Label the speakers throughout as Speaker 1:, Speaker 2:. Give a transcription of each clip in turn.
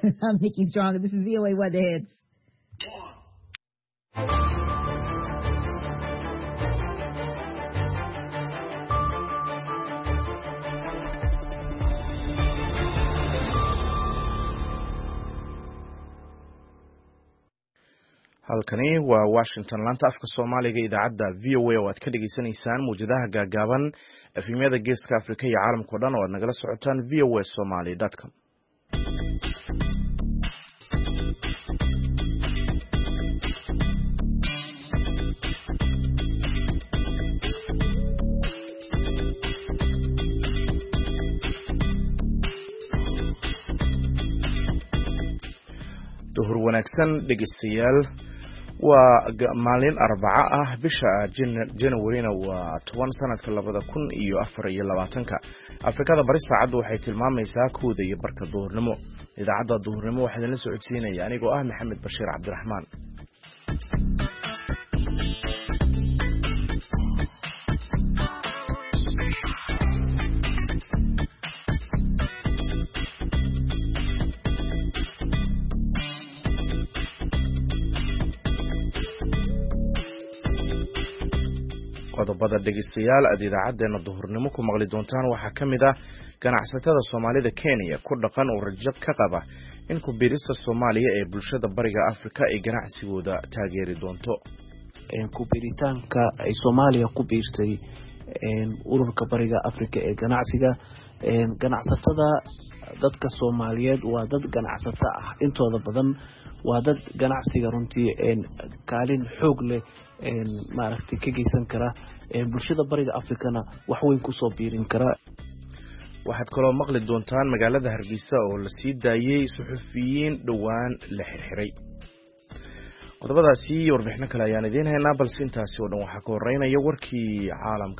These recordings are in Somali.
Speaker 1: I'm Nikki Strong. This is VOA Weather Hits.
Speaker 2: halkani waa Washington laanta afka Soomaaliga idaacadda VOA oo aad ka dhageysanaysaan muujadaha gaagaaban efemyada Geeska Afrika iyo caalamka oo dhan oo aad nagala socotaan voasomali.com. duhur wanaagsan dhegeystayaal waa maalin Arbaca ah bisha January-na waa 10 sanadka 2024 Afrikada bari saacadu waxay tilmaamaysaa 1:00 duhurnimo idaacadda duhurnimo waxaa idin la socodsiinaya anigoo ah Maxamed Bashiir Cabdiraxmaan qodobada dhegeystayaal aad idaacadeena duhurnimo ku maqli doontaan waxaa kamid ah ganacsatada Soomaalida Kenya ku dhaqan oo rajo ka qaba in ku biirista Soomaaliya ee bulshada bariga Afrika ay ganacsigooda taageeri doonto
Speaker 3: ku biiritaanka ay Soomaaliya ku biirtay ururka bariga Afrika ee ganacsiga ganacsatada dadka Soomaaliyeed waa dad ganacsata ah intooda badan waa dad ganacsiga runtii kaalin xoog leh maaragtay ka geysan kara bulshada bariga Afrikana wax weyn ku soo biirin kara
Speaker 2: waxaad kaloo maqli doontaan magaalada Hargeysa oo la sii daayay suxufiyiin dhawaan la xirxiray qodobadaasi warbixino kale ayaan idin haynaa balse intaasi oo dhan waxaa ka horeynaya warkii caalamka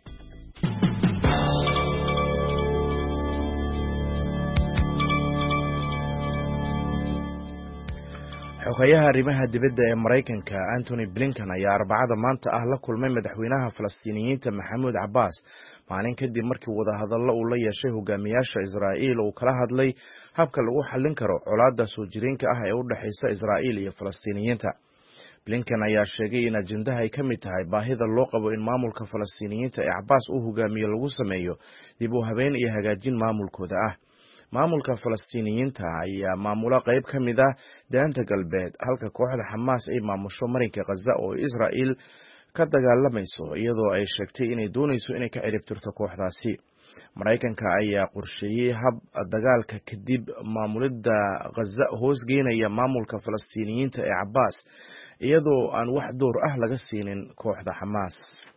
Speaker 2: xogayaha arrimaha dibadda ee Mareykanka Anthony Blinken ayaa Arbacada maanta ah la kulmay madaxweynaha Falastiiniyiinta Mahmoud Abbas maalin kadib markii wadahadallo uu la yeeshay hogaamiyaasha Israa'iil oo kala hadlay habka lagu xallin karo colaadda soo jireenka ah ee u dhaxaysa Israa'iil iyo Falastiiniyiinta. Blinken ayaa sheegay in ajendaha ay ka mid tahay baahida loo qabo in maamulka Falastiiniyiinta ee Abbas uu hogaamiyo lagu sameeyo dib u habeyn iyo hagaajin maamulkooda ah. maamulka Falastiiniyiinta ayaa maamula qayb ka mid ah daanta galbeed halka kooxda Hamas ay maamusho marinka Gaza oo Israa'iil ka dagaalamayso iyadoo ay sheegtay inay doonayso inay ka ciribtirto kooxdaasi. Mareykanka ayaa qorsheeyay hab dagaalka kadib maamulida Gaza hoos geynaya maamulka Falastiiniyiinta ee Abbas iyadoo aan wax door ah laga siinin kooxda Hamas.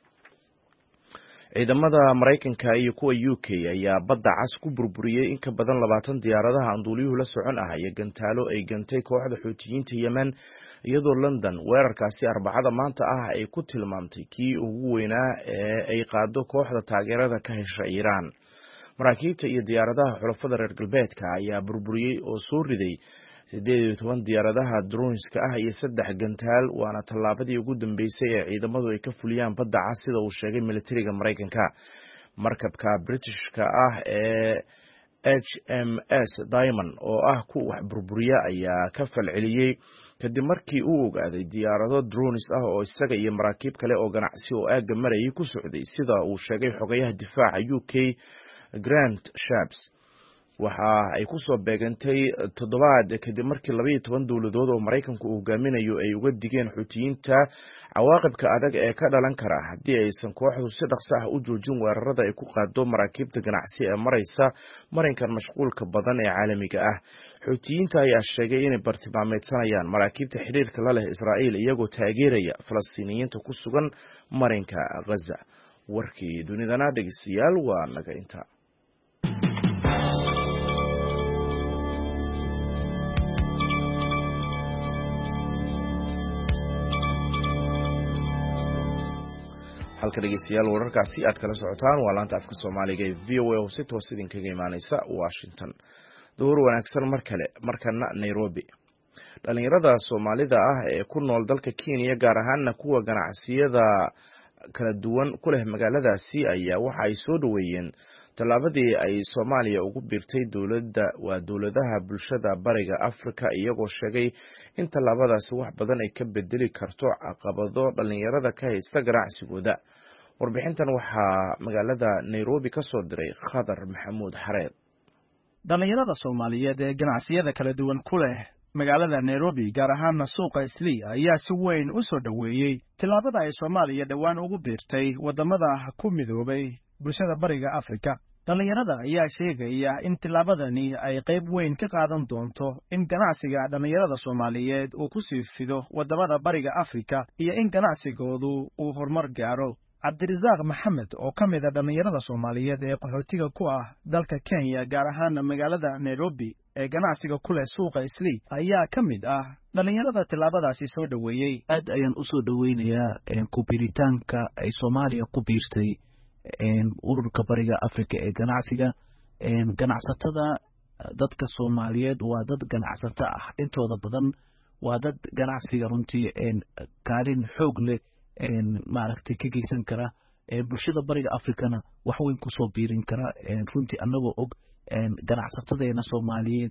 Speaker 2: ciidamada Mareykanka iyo kuwa UK ayaa badda cas ku burburiyay in ka badan 20 diyaaradaha aan duuliyuhu la socon ah iyo gantaalo ay gantay kooxda Xuutiyiinta Yemen iyadoo London weerarkaasi Arbacada maanta ah ay ku tilmaamtay kii ugu weynaa ee ay qaado kooxda taageerada ka hesha Iran. Maraakiibta iyo diyaaradaha xulafada reer galbeedka ayaa burburiyay oo soo riday 18 diyaaradaha droneska ah iyo 3 gantaal waana tallaabadii ugu dambeysay ee ciidamadu ay ka fuliyaan badda cas sida uu sheegay militariga Mareykanka. Markabka Britishka ah ee HMS Diamond oo ah ku wax burburiya ayaa ka falceliyay kadib markii uu ogaaday diyaarado drones ah oo isaga iyo maraakiib kale oo ganacsi oo aaga marayay ku socday sida uu sheegay xogayaha difaaca UK Grant Shapps. waxa ay ku soo beegantay toddobaad kadib markii 12 dawladood oo Mareykanku uu hogaaminayo ay uga digeen Xuutiyiinta cawaaqibka adag ee ka dhalan kara haddii aysan kooxdu si dhaqso ah u joojin weerarada ay ku qaado maraakiibta ganacsi ee maraysa marinkan mashquulka badan ee caalamiga ah. Xuutiyiinta ayaa sheegay inay bartilmaameedsanayaan maraakiibta xiriirka la leh Israa'iil iyagoo taageeraya Falastiiniyiinta ku sugan marinka Gaza. warkii dunidana dhegeystayaal waa naga inta. halka dhegeystayaal wararkaasi aad kala socotaan waa laanta afka Soomaaliga ee VOA oo si toos idinkaga imaanaysa Washington. duhur wanaagsan markana Nairobi. dhalinyarada Soomaalida ah ee ku nool dalka Kenya gaar ahaan kuwa ganacsiyada kala duwan ku leh magaaladaasi ayaa waxa ay soo dhaweeyeen tallaabadii ay Soomaaliya ugu biirtay dowladaha bulshada bariga Afrika iyagoo sheegay in tallaabadaasi wax badan ay ka bedeli karto caqabado dhalinyarada ka haysta ganacsigooda. Warbixintan waxaa magaalada Nairobi ka soo diray Khadar Maxamuud Xareed.
Speaker 4: dhalinyarada Soomaaliyeed ee ganacsiyada kala duwan ku leh magaalada Nairobi gaar ahaan suuqa Islii ayaa si weyn u soo dhaweeyay tallaabada ay Soomaaliya dhawaan ugu biirtay wadamada ku midoobay bulshada bariga Afrika. dhalinyarada ayaa sheegaya in tallaabadani ay qayb weyn ka qaadan doonto in ganacsiga dhalinyarada Soomaaliyeed uu ku sii fido wadamada bariga Afrika iyo in ganacsigoodu uu horumar gaaro. Cabdirasaaq Maxamed oo ka mid ah dhalinyarada Soomaaliyeed ee qaxootiga ku ah dalka Kenya gaar ahaan magaalada Nairobi ee ganacsiga ku leh suuqa Islii ayaa ka mid ah dhalinyarada tallaabadaasi soo dhaweeyay.
Speaker 3: aad ayaan u soo dhaweynayaa ku biiritaanka ay Soomaaliya ku biirtay ururka bariga Afrika ee ganacsiga. ganacsatada dadka Soomaaliyeed waa dad ganacsato ah, intooda badan waa dad ganacsiga runtii kaalin xoog leh maaragtay ka geysan kara bulshada bariga Afrikana wax weyn ku soo biirin kara. runtii anagoo og ganacsatadeena Soomaaliyeed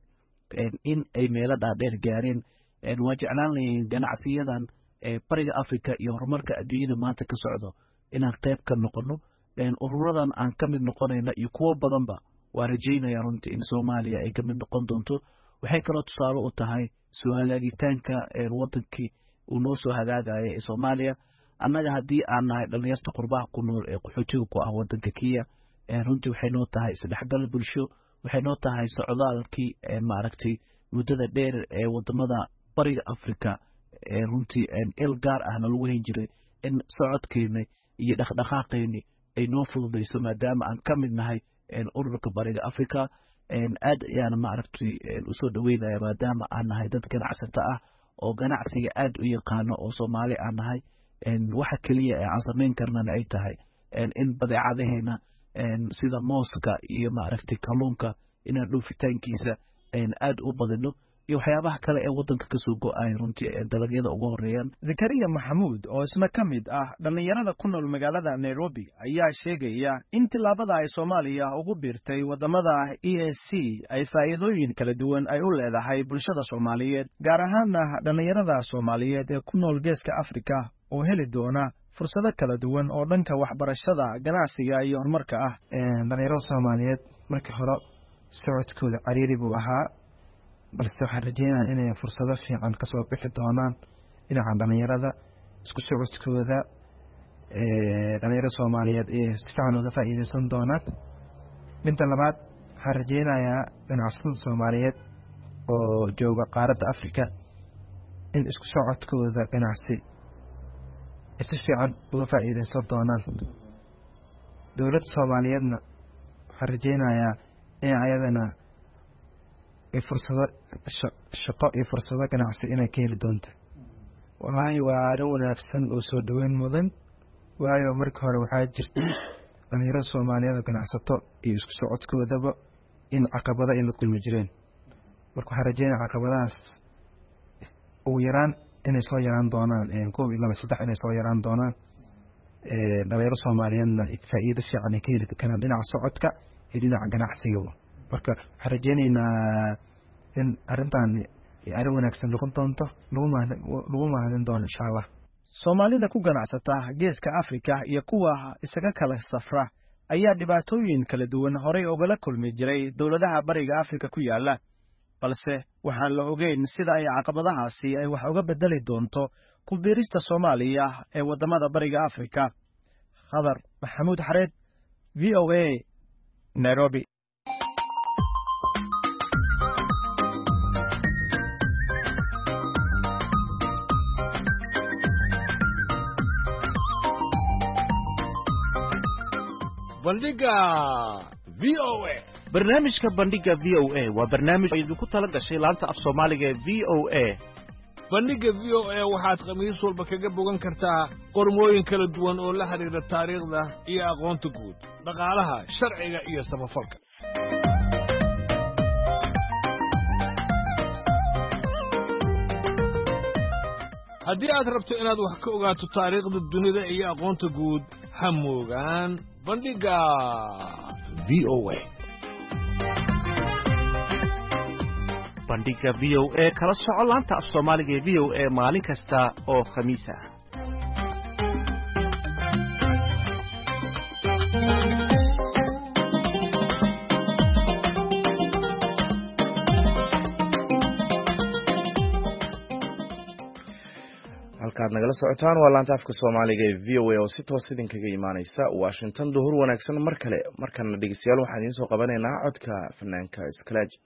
Speaker 3: in ay meelo dhaadheer gaareen, waa jeclaan lahayn ganacsiyadan bariga Afrika iyo horumarka adduunyada maanta ka socdo inaan qayb ka noqono. ururadan aan ka mid noqonayna iyo kuwo badanba waa rajaynaya runtii in Soomaaliya ay ka mid noqon doonto. waxay kaloo tusaale u tahay su'aalaagitaanka wadankii uu noo soo hagaagaya ee Soomaaliya. annaga haddii aan nahay dhalinyarta qurbaha ku nool ee qaxootiga ku ah wadanka Kenya, runtii waxay noo tahay isdhexgal bulsho, waxay noo tahay socdaalkii maaragtay muddada dheer ee wadamada bariga Afrika runtii il gaar ah lagu hayn jiray in socodkeena iyo dhaqdhaqaaqeena ay noo fududeyso maadaama aan ka mid nahay ururka bariga Afrika. aad ayaan maaragtay u soo dhaweynaya maadaama aan nahay dad ganacsato ah oo ganacsiga aad u yaqaano oo Soomaali aan nahay. waxa kaliya ee aan samayn karnana ay tahay in badeecadaheena sida mooska iyo maaragtay kalluunka inaan dhoofitaankiisa aad u badino iyo waxyaabaha kale ee wadanka ka soo go'ay runtii dalagyada ugu horeeyaan.
Speaker 4: Zakariya Maxamuud oo isna ka mid ah dhalinyarada ku nool magaalada Nairobi ayaa sheegaya in tallaabada ay Soomaaliya ugu biirtay wadamada EAC ay faa'iidooyin kala duwan ay u leedahay bulshada Soomaaliyeed gaar ahaan dhalinyarada Soomaaliyeed ee ku nool Geeska Afrika oo heli doona fursado kala duwan oo dhanka waxbarashada, ganacsiga iyo horumarka ah.
Speaker 5: dhalinyarada Soomaaliyeed markii hore socodkooda cariiri buu ahaa, balse waxaan rajeynayaa inay fursado fiican ka soo bixi doonaan dhinaca dhalinyarada isku socodkooda. dhalinyarada Soomaaliyeed ee si fiican uga faa'iideysan doonaan. midda labaad waxaan rajeynayaa ganacsatada Soomaaliyeed oo jooga qaaradda Afrika in isku socodkooda ganacsi si fiican uga faa'iideysan doonaan. dowladda Soomaaliyeedna waxaan rajeynayaa in ayadana fursado shaqo iyo fursado ganacsi inay ka heli doonto. wallaahi waa arrin wanaagsan oo soo dhaweyn mudan, waayo markii hore waxaa jirtay dhalinyarada Soomaaliyeed oo ganacsato iyo isku socodkoodaba in caqabado ay la kulmi jireen. marka waxaan rajeynayaa caqabadahaas ugu yaraan inay soo yaraan doonaan, 1 2 3 inay soo yaraan doonaan. dhalinyarada Soomaaliyeedna faa'iido fiican ay ka heli karaan dhinaca socodka iyo dhinaca ganacsiga. marka waxaan rajeynaynaa in arrintan arrin wanaagsan noqon doonto, lagu mahadin doono insha Allah.
Speaker 4: Soomaalida ku ganacsata Geeska Afrika iyo kuwa isaga kala safra ayaa dhibaatooyin kala duwan horey uga kulmi jiray dawladaha bariga Afrika ku yaala, balse waxaan la ogeyn sida ay caqabadahaasi ay wax uga bedeli doonto ku biirista Soomaaliya ee wadamada bariga Afrika. Khadar Maxamuud Xareed, VOA, Nairobi.
Speaker 6: bandhiga VOA.
Speaker 2: barnaamijka bandhiga VOA waa barnaamij idinku tala gashay laanta af Soomaaliga ee VOA.
Speaker 6: bandhiga VOA waxaad khamiis walba kaga bogan kartaa qormooyin kala duwan oo la xiriira taariikhda iyo aqoonta guud, dhaqaalaha, sharciga iyo samafalka. haddii aad rabto inaad wax ka ogaato taariikhda dunida iyo aqoonta guud, ha moogaan bandhiga
Speaker 7: VOA.
Speaker 8: bandhiga VOA kala soco laanta af Soomaaliga ee VOA maalin kasta oo Khamiis ah.
Speaker 2: halkaad nagala socotaan waa laanta afka Soomaaliga ee VOA oo si toos idinkaga imaanaysa Washington. duhur wanaagsan mar kale markana dhegeystayaal waxaan idin soo qabanaynaa codka fanaanka Skalaaji.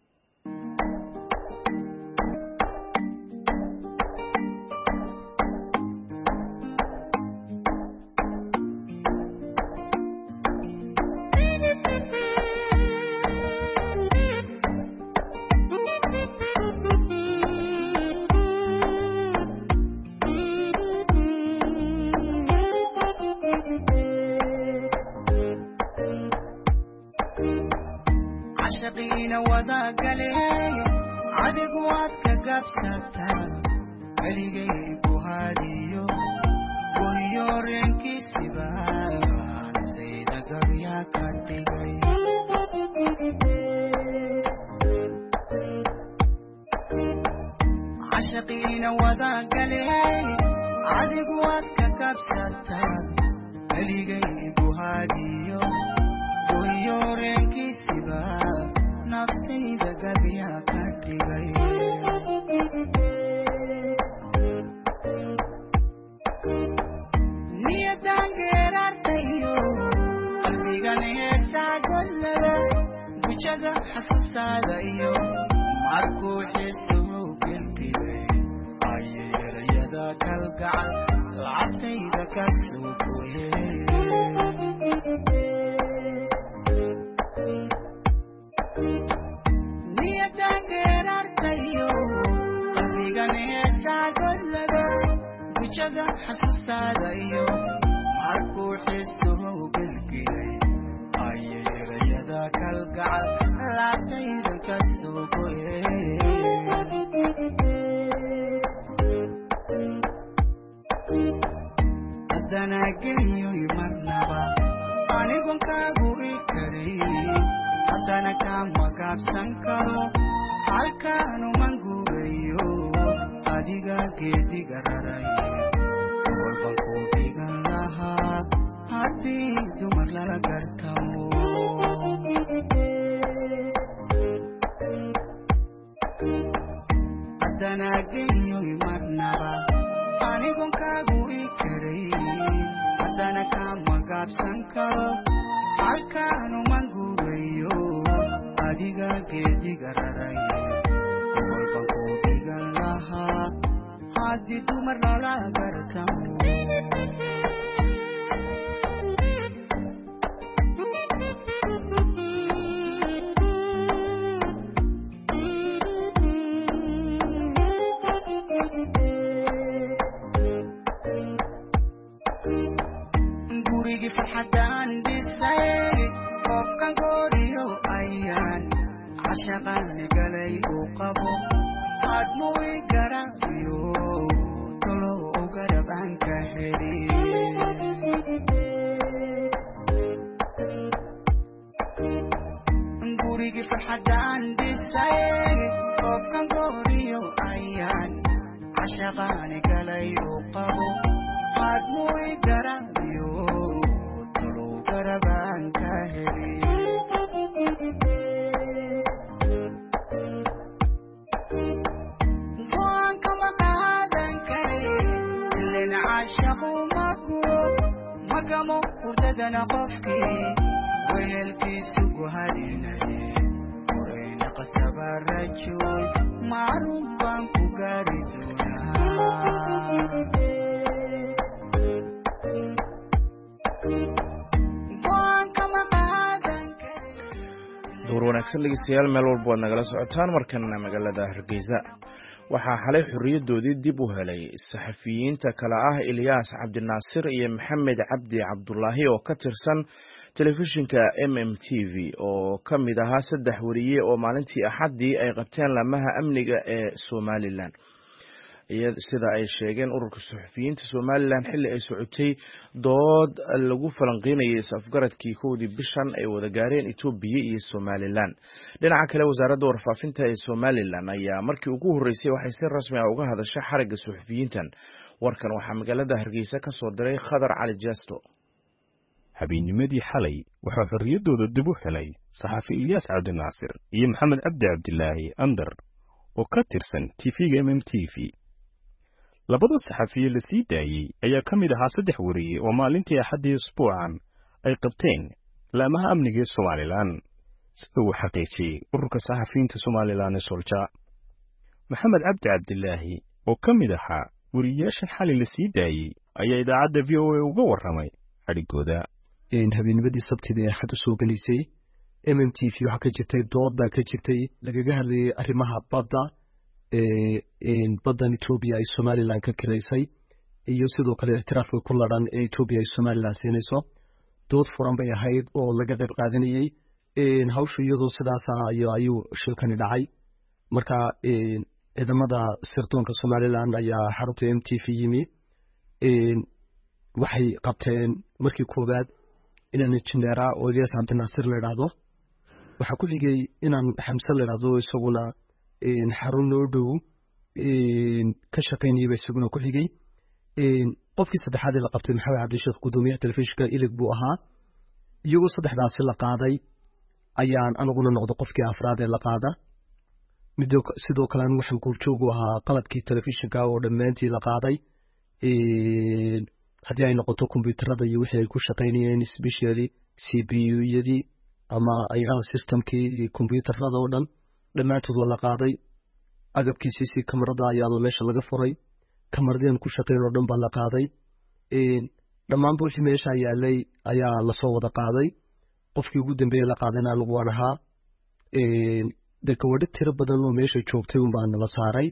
Speaker 2: dhegeystayaal meel walba waad nagala socotaan markana magaalada Hargeysa waxaa xalay xorriyadoodii dib u helay saxafiyiinta kala ah Ilyas Cabdinaasir iyo Maxamed Cabdi Cabdullaahi oo ka tirsan telefishinka MMTV oo ka mid ahaa 3 wariye oo maalintii Axadii ay qabteen lamaha amniga ee Somaliland. sida ay sheegeen ururka suxufiyiinta Somaliland xilli ay socotay dood lagu falanqeynayay is-afgaradkii kowdii bishan ay wada gaareen Itoobiya iyo Somaliland. Dhinaca kale wasaaradda warfaafinta ee Somaliland ayaa markii ugu horeysay waxay si rasmi ah uga hadashay xarigga suxufiyiintan. Warkan waxaa magaalada Hargeysa ka soo diray Khadar Cali Jesto.
Speaker 7: habeennimadii xalay waxaa xorriyaddooda dib u helay saxafi Ilyas Cabdinaasir iyo Maxamed Cabdi Cabdilaahi Andar oo ka tirsan TV-ga MMTV. labada saxafiye la sii daayay ayaa ka mid ahaa 3 wariye oo maalintii Axaddii usbuucan ay qabteen laamaha amniga ee Somaliland sida uu xaqiijiyay ururka saxafiyiinta Somaliland ee Solja. Maxamed Cabdi Cabdilaahi oo ka mid ahaa wariyeyaasha xalay la sii daayay ayaa idaacadda VOA uga warramay xadhigooda.
Speaker 9: habeennimadii sabtida ee xad u soo galisay MMTV waxa ka jirtay doodda ka jirtay lagaga hadlayay arrimaha badda baddan Itoobiya ay Somaliland ka kireysay iyo sidoo kale ixtiraafka ku ladhan ee Itoobiya ay Somaliland siinayso. dood furan bay ahayd oo laga qayb qaadanayay hawshu iyadoo sidaas ayuu shilkani dhacay. marka ciidamada sirdoonka Somaliland ayaa xarunta MTV yimi waxay qabteen markii koobaad inaan injineera oo Ilyas Cabdinaasir la yiraahdo. waxa ku xigay inaan Xamse la yiraahdo isaguna xarun noo dhow ka shaqeynayay isaguna ku xigay. qofkii saddexaad ee la qabtay Maxamed Cabdi Sheekh gudoomiyaha telefishinka Ilig buu ahaa. iyagoo saddexdaasi la qaaday ayaan anaguna noqdo qofkii afraad ee la qaada. sidoo kale waxaan goobjoog u ahaa qalabkii telefishinka oo dhammaantii la qaaday. haddii ay noqoto kombiyuutarada iyo wixii ay ku shaqeynayeen especially CPU-yadii ama ayaga systemkii kombiyuutarada oo dhan dhammaantood waa la qaaday. agabkii CC kamarada ayaa meesha laga furay. kamaradeen ku shaqeyn oo dhan baa la qaaday. dhammaanba wixii meesha yaalay ayaa la soo wada qaaday. qofkii ugu dambeeyay la qaadayna lagu warahaa. gabadho tiro badan oo meesha joogtay un baa nala saaray.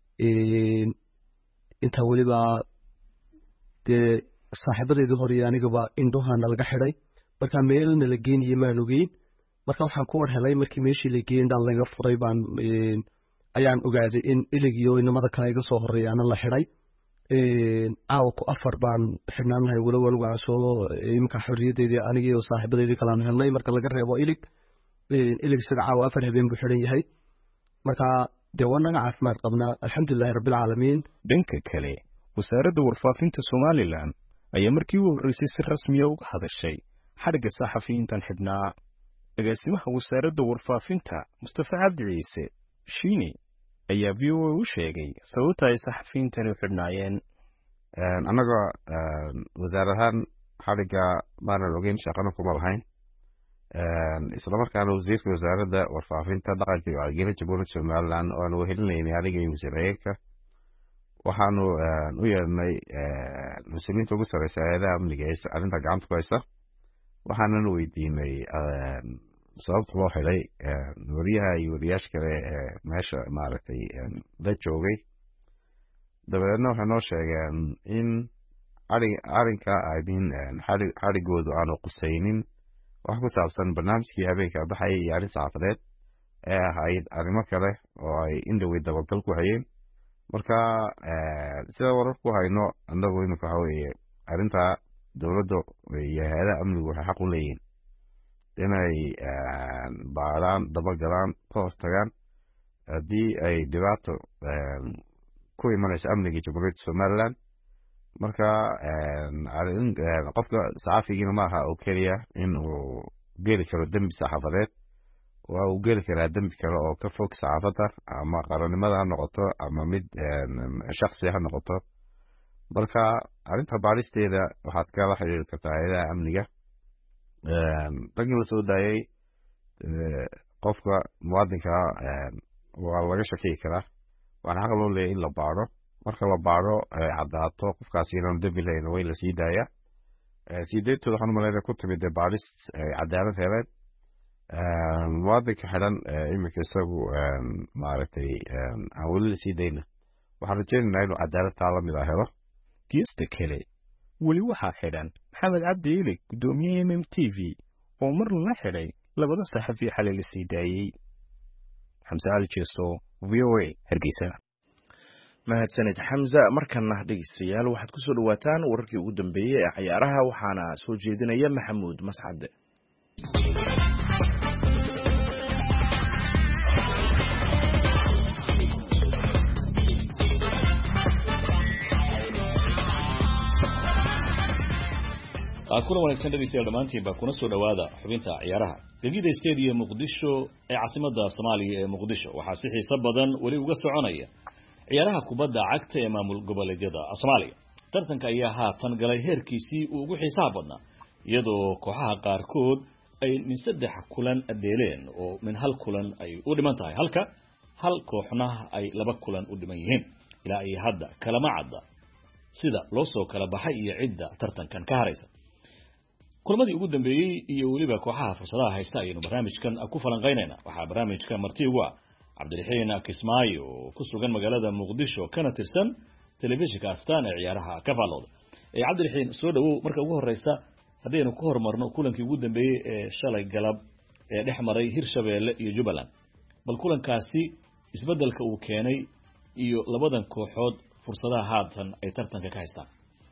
Speaker 9: inta waliba saaxiibadeedii hore anigaba indhohana laga xidhay. marka meelna la geynayay maan ogeyn. marka waxaan ku war helay markii meeshii la geeyay indhaan laga furay baan ayaan ogaaday in Ilig iyo inamada kale iga soo horeeyaan la xidhay. caawa ku 4 baan xidhnaan lahay walaal waan soo imka xorriyadeedii anigii oo saaxiibadeedii kale aan helnay marka laga reebo Ilig. Ilig sida caawa 4 habeen buu xidhan yahay. marka wanaga caafimaad qabnaa alxamdulillaah rabbil caalamiin.
Speaker 7: dhanka kale wasaaradda warfaafinta Somaliland ayaa markii uu horeysay si rasmi ah uga hadashay xadhigga saxafiyiintan xidhnaa. agaasimaha wasaaradda warfaafinta Mustafa Cabdi Ciise Shiini ayaa VOA u sheegay sababta ay saxafiyiintani u xidhnaayeen.
Speaker 10: annaga wasaaradahan xadhigga maanan ogeyn shaqana kuma lahayn. isla markaana wasiirka wasaaradda warfaafinta dhaqanka iyo wacyigelinta jamhuuriyadda Somaliland oo aan wehelinaynay aniga iyo wasiir-xigeenka waxaanu u yeernay mas-uuliyiinta ugu sarreysa hay'adaha amniga ee arrinta gacanta ku haysa. waxaanan weydiinay sababta loo xidhay wariyaha iyo wariyaasha kale meesha maaragtay la joogay. dabadeedna waxay noo sheegeen in arrinka xadhigoodu aanu qusaynin wax ku saabsan barnaamijkii habeenka baxayay iyo arrin saxaafadeed ee ahayd arrimo kale oo ay indhowey dabagal ku hayeen. marka sida wararku hayno annagu imika waxa weeye arrintaa dowladda iyo hay'adaha amnigu waxay xaq u leeyihiin inay baaraan dabagalaan ka hortagaan haddii ay dhibaato ku imanayso amniga jamhuuriyadda Somaliland. marka qofka saxafigiina maaha oo keliya in uu geli karo dembi saxaafadeed waa uu geli karaa dembi kale oo ka fog saxaafadda ama qarannimada ha noqoto ama mid shakhsi ha noqoto. marka arrinta baaristeeda waxaad kala xiriiri kartaa hay'adaha amniga. ragin la soo daayay qofka muwaadinka waa laga shakiyi karaa waxaana xaq loo leeyahay in la baaro. marka la baaro caddaato qofkaasi inaanu dembi lahayn waa in la sii daaya. sii deyntooda waxaan u malaynaya ku timid baaris ay cadaalad heleen. muwaadinka xidhan iminka isagu maaragtay aan weli la sii dayna waxaan rajaynaynaa inuu cadaalad taa la mid ah helo.
Speaker 7: geesta kale weli waxaa xidhan Maxamed Cabdi Ilig gudoomiyaha MMTV oo mar la xidhay labada saxafi xalay la sii daayay. Xamse Ali Jeesto VOA Hargeysa.
Speaker 2: mahadsanid xamza. markana dhegeystayaal waxaad ku soo dhawaataan wararkii ugu dambeeyey ee ciyaaraha waxaana soo jeedinaya maxamuud mascade.
Speaker 11: kuna wanaagsan dhegeystayaal dhammaantiinba kuna soo dhawaada xubinta ciyaaraha. gegida stadium muqdisho ee caasimadda Soomaaliya ee muqdisho waxaa si xiiso badan weli uga soconaya ciyaaraha kubadda cagta ee maamul goboleedyada Soomaaliya. tartanka ayaa haatan galay heerkiisii ugu xiisaha badnaa iyadoo kooxaha qaarkood ay min 3 kulan adeeleen oo min hal kulan ay u dhiman tahay halka hal kooxna ay 2 kulan u dhiman yihiin. ilaa ay hadda kalama cadda sida loo soo kala baxay iyo cidda tartankan ka haraysa. kulmadii ugu dambeeyay iyo waliba kooxaha fursadaha haysta ayaynu barnaamijkan ku falanqeynayna. waxaa barnaamijka marti ugu ah Cabdiraxiin Kismaayo oo ku sugan magaalada Muqdisho kana tirsan telefishinka Astaan ee ciyaaraha ka faalooda. Cabdiraxiin soo dhawow. marka ugu horeysa hadaynu ku hormarno kulankii ugu dambeeyay ee shalay galab ee dhexmaray Hirshabeelle iyo Jubbaland, bal kulankaasi isbedelka uu keenay iyo labadan kooxood fursadaha haatan ay tartanka ka haystaan.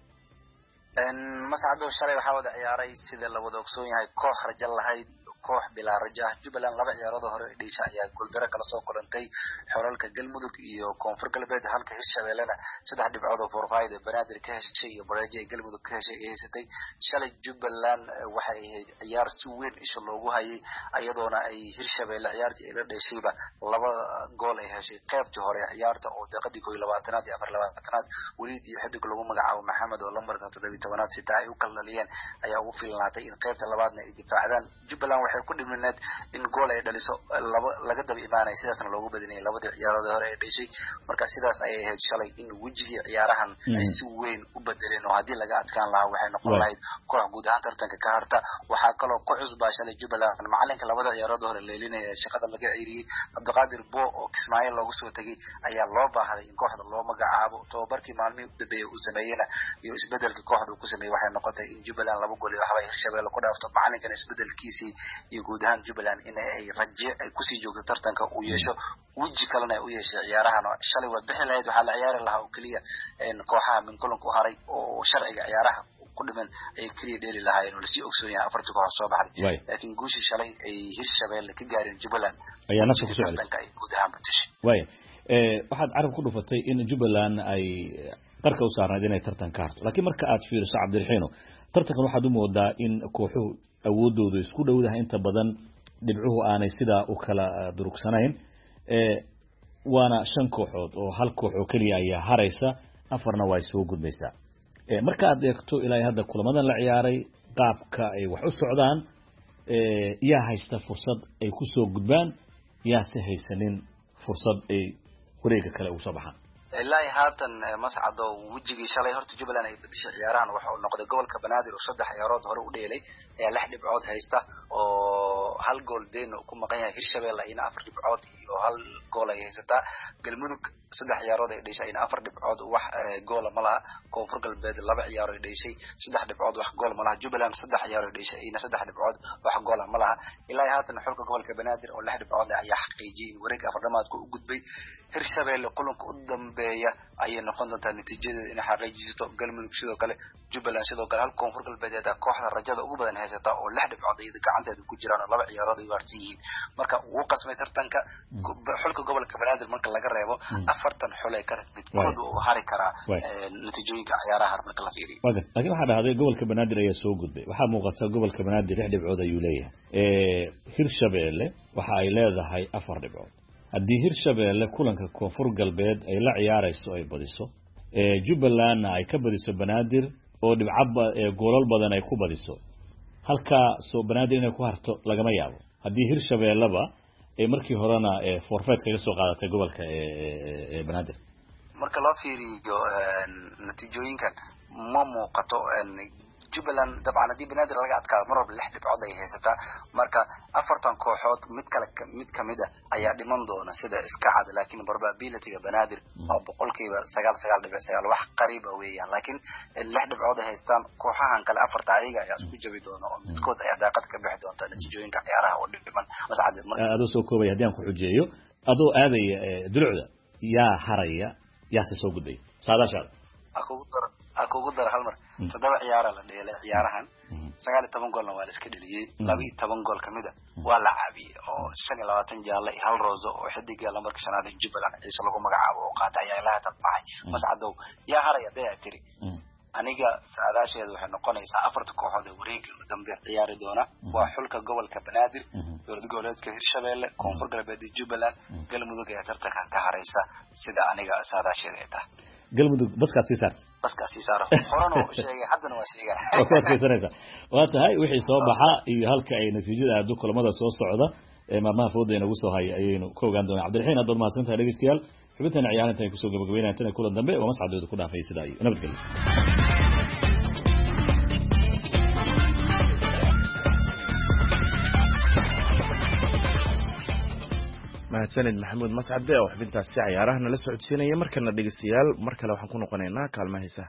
Speaker 12: mas'aado shalay waxa wada ciyaaray sida la wada ogsoon yahay koox rajo lahayd koox bilaa rajo. Jubbaland 2 ciyaarood hore dheesha ayaa guuldaro kala soo kulantay xorolka Galmudug iyo Koonfur Galbeed, halka Hirshabeellena 3 dhibcood oo forfait Banaadir ka heshay iyo Bareejo ay Galmudug ka heshay ay haysatay. shalay Jubbaland waxay ahayd ciyaar si weyn isha loogu hayay ayadoona ay Hirshabeelle ciyaartii ila dheeshayba 2 gool ay heshay qaybtii hore ciyaarta oo daqiiqadii 22aad iyo 24aad waliid iyo xidig lagu magacaabo Maxamed oo lambarka 17aad sita ay u kallaliyeen ayaa ugu fiilnaatay in qaybta labaadna ay difaacdaan. Jubbaland waxay ku dhimanayd in gool ay dhaliso laga daba imaanay sidaasna loogu badinay labadii ciyaarood hore ee dheeshay. marka sidaas ay ahayd shalay in wajigii ciyaarahan ay si weyn u bedeleen oo hadii laga adkaan lahaa waxay noqon lahayd koox guud ahaan tartanka ka harta. waxaa kaloo ku cusbaa shalay Jubbaland macalinka labada ciyaarood hore leelinaya shaqada laga ceyriyay Cabdiqaadir Bo oo Kismaayo loogu soo tagay ayaa loo baahday in kooxda loo magacaabo. tababarkii maalmihii u dambeeyay uu sameeyayna iyo isbedelka kooxda uu ku sameeyay waxay noqotay in Jubbaland 2 gool iyo waxba Hirshabeelle ku dhaafto. macalinkan isbedelkiisii iyo guud ahaan Jubbaland in ay rajo ay ku sii joogto tartanka uu yeesho waji kalena u yeeshay ciyaarahan. shalay waa bixin lahayd waxaa la ciyaari lahaa oo kaliya in kooxaha min kulanku haray oo sharciga ciyaaraha ku dhiman ay kaliya dheeli lahaayeen oo la sii ogsoon yahay 4 koox soo baxday. laakiin guushii shalay ay Hirshabeelle ka gaareen Jubbaland
Speaker 11: ayaa nafsi ku soo celisay
Speaker 12: guud ahaan Badishay.
Speaker 11: waxaad carab ku dhufatay in Jubbaland ay qarka u saarnayd inay tartan ka harto, laakiin marka aad fiiriso Cabdiraxiino tartankan waxaad u moodaa in kooxuhu awoodoodu isku dhowdahay inta badan dhibcuhu aanay sidaa u kala durugsanayn. waana 5 kooxood oo hal koox oo kaliya ayaa haraysa, 4na way soo gudbaysaa. marka aad eegto ilaa hadda kulamadan la ciyaaray qaabka ay wax u socdaan yaa haysta fursad ay ku soo gudbaan yaa si haysanin fursad ay wareega kale u soo baxaan.
Speaker 12: ilaa haatan mas'aado wajigii shalay horta Jubbaland ay badishay ciyaarahan waxa uu noqday gobolka Banaadir oo 3 ciyaarood hore u dheelay ee 6 dhibcood haysta oo hal gool deen ku maqan yahay. Hirshabeelle ina 4 dhibcood iyo hal gool ay haysata. Galmudug 3 ciyaarood ay dheeshay ina 4 dhibcood wax gool ma laha. Koonfur Galbeed 2 ciyaar ay dheeshay 3 dhibcood wax gool ma laha. Jubbaland 3 ciyaar ay dheeshay ina 3 dhibcood wax gool ma laha. ilaa haatan xulka gobolka Banaadir oo 6 dhibcood ayaa xaqiijiyay in wareegga afardhamaadku u gudbay. Hirshabeelle kulanka u dambeeya ayay noqon doontaa natiijadeeda in xaqiijisto. Galmudug sidoo kale, Jubbaland sidoo kale, hal Koonfur Galbeed kooxda rajada ugu badan haysata oo 6 dhibcood ay gacanteeda ku jiraan oo 2 ciyaarood ay waarsan yihiin. marka uu qasmay tartanka xulka gobolka Banaadir marka laga reebo 40 xul ay ka midkood oo hari kara natiijooyinka ciyaaraha marka la fiiriyo.
Speaker 11: laakiin waxa dhahday gobolka Banaadir ayaa soo gudbay. waxaa muuqata gobolka Banaadir 6 dhibcood ayuu leeyahay. Hirshabeelle waxa ay leedahay 4 dhibcood. haddii Hirshabeelle kulanka Koonfur Galbeed ay la ciyaarayso ay badiso, Jubbaland ay ka badiso Banaadir oo dhibcaba goolal badan ay ku badiso, halka soo Banaadir inay ku harto lagama yaabo. haddii Hirshabeelleba ay markii horena forfait kaga soo qaadatay gobolka Banaadir.
Speaker 12: marka loo fiiriyo natiijooyinkan ma muuqato Jubbaland dabcan hadii Banaadir laga adkaado mar walba 6 dhibcood ay haysataa. marka 40 kooxood mid kamid ah ayaa dhiman doona sida iska cad, laakiin probability-ga Banaadir oo 99.9 wax qariib ah weeyaan. laakiin 6 dhibcood ay haystaan kooxahan kale 4 ayaga ayaa isku jabi doona oo midkood ayaa daaqad ka bixi doonta natiijooyinka ciyaaraha oo dhiman. mas'aad
Speaker 11: adoo soo koobay hadii aan ku xujeeyo adoo aadaya dulucda yaa haraya يا سو قدي سادا شاد
Speaker 12: akugu dar hal mar 7 ciyaar la dheelay ciyaarahan 19 goolna waa la iska dhaliyay 12 gool kamida waa la caabiyay oo 25 jaale iyo hal roozo oo xidiga la marka shanaad Jubbaland ciise lagu magacaabo oo qaatay ayaa ilaha tabbaxay mascadow yaa haraya baa tiri aniga saadaasheedu waxay noqonaysaa afarta kooxood ee wareegga dambe ciyaari doona waa xulka gobolka Banaadir dowlad goboleedka Hirshabeelle Koonfur Galbeed Jubbaland Galmudug ee tartankan ka haraysa sida aniga saadaasheedu ay tahay
Speaker 11: galmudug baskaas sii saaro horano sheegay haddana waa sheegay oo ka sanaysa waa tahay wixii soo baxa iyo halka ay natiijada aad kulamada soo socda ee maamaha foodeena ugu soo hay ayaynu ka ogaan doonaa Cabdiraxiin aad mahadsantahay dhageystayaal xubintan ciyaaranta ay ku soo gabagabeynayaan tan kulan dambe oo mas'aadooda ku dhaafay sida ay nabadgelyo
Speaker 2: mahadsanid maxamuud mascade oo xubintaasi ciyaaraha nala socodsiinaya markana dhegeystayaal mar kale waxaan ku noqonaynaa kaalmaha heesaha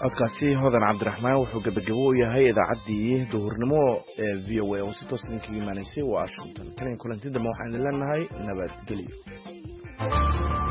Speaker 2: codkaasi hodan cabdiraxmaan wuxuu gabagabo u yahay idaacaddii duhurnimo ee v o a oo si toos idinkaga imaanaysay washington tan kulanti dambe waxaan idin leenahay nabadgelyo.